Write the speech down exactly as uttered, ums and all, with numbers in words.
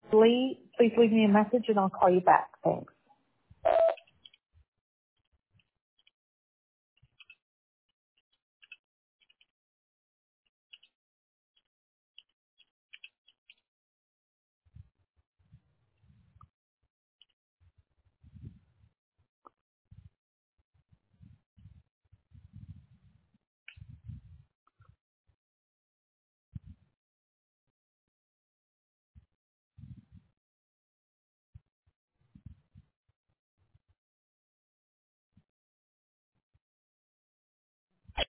Lee, please leave me a message and I'll call you back. Thanks.